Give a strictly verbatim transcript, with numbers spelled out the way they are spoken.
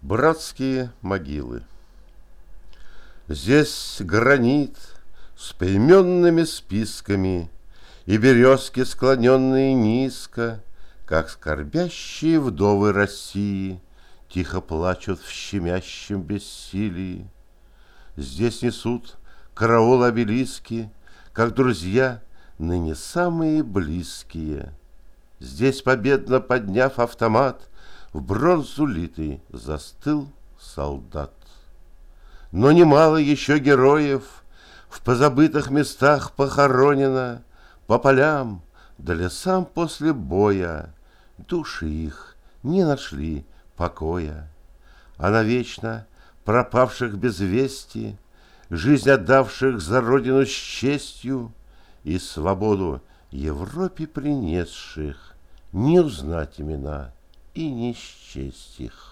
Братские могилы. Здесь гранит с поименными списками, И березки, склоненные низко, Как скорбящие вдовы России, Тихо плачут в щемящем бессилии. Здесь несут караул обелиски, Как друзья, ныне самые близкие. Здесь, победно подняв автомат, В бронзу литый застыл солдат. Но немало еще героев В позабытых местах похоронено. По полям да лесам после боя Души их не нашли покоя. А навечно пропавших без вести, Жизнь отдавших за родину с честью И свободу Европе принесших, Не узнать имена и не счесть их.